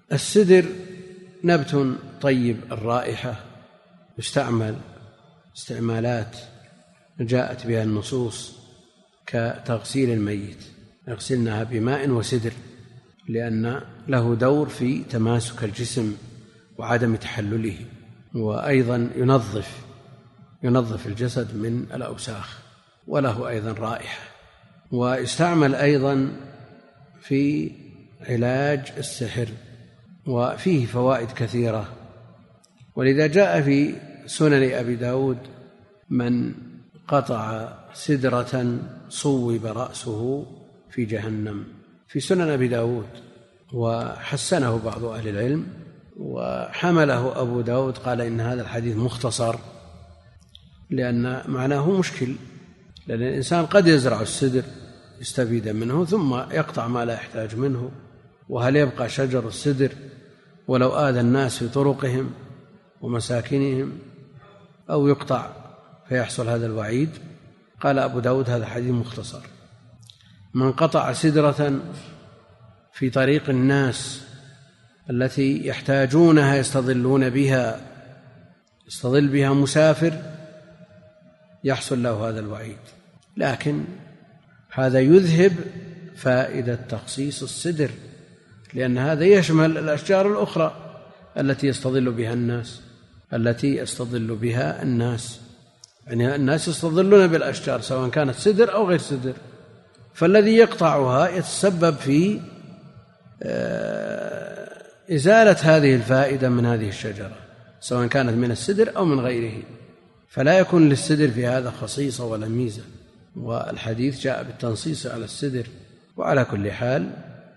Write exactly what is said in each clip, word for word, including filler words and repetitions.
السدر نبت طيب الرائحة، يستعمل استعمالات جاءت بها النصوص كتغسيل الميت، يغسلنها بماء وسدر، لأن له دور في تماسك الجسم وعدم تحلله، وأيضا ينظف ينظف الجسد من الأوساخ، وله أيضا رائحة. ويستعمل أيضا في علاج السحر، وفيه فوائد كثيرة. ولذا جاء في سنن أبي داود من قطع سدرة صوب رأسه في جهنم، في سنن أبي داود، وحسنه بعض أهل العلم وحمله أبو داود، قال إن هذا الحديث مختصر لأن معناه مشكل، لأن الإنسان قد يزرع السدر يستفيد منه ثم يقطع ما لا يحتاج منه، وهل يبقى شجر السدر ولو آذى الناس في طرقهم ومساكنهم، أو يقطع فيحصل هذا الوعيد؟ قال أبو داود هذا حديث مختصر. من قطع سدرة في طريق الناس التي يحتاجونها يستظلون بها، يستظل بها مسافر، يحصل له هذا الوعيد. لكن هذا يذهب فائدة تخصيص السدر، لأن هذا يشمل الأشجار الأخرى التي يستظل بها الناس التي يستظل بها الناس يعني الناس يستظلون بالأشجار سواء كانت سدر أو غير سدر، فالذي يقطعها يتسبب في إزالة هذه الفائدة من هذه الشجرة سواء كانت من السدر أو من غيره، فلا يكون للسدر في هذا خصيصة ولا ميزة، والحديث جاء بالتنصيص على السدر. وعلى كل حال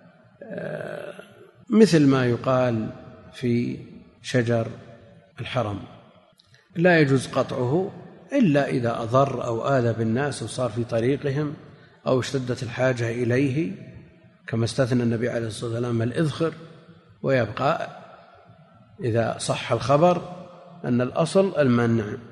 مثل ما يقال في شجر الحرم لا يجوز قطعه إلا إذا أضر أو آذى بالناس وصار في طريقهم أو اشتدت الحاجة إليه، كما استثنى النبي عليه الصلاة والسلام الإذخر. ويبقى إذا صح الخبر أن الأصل المنع.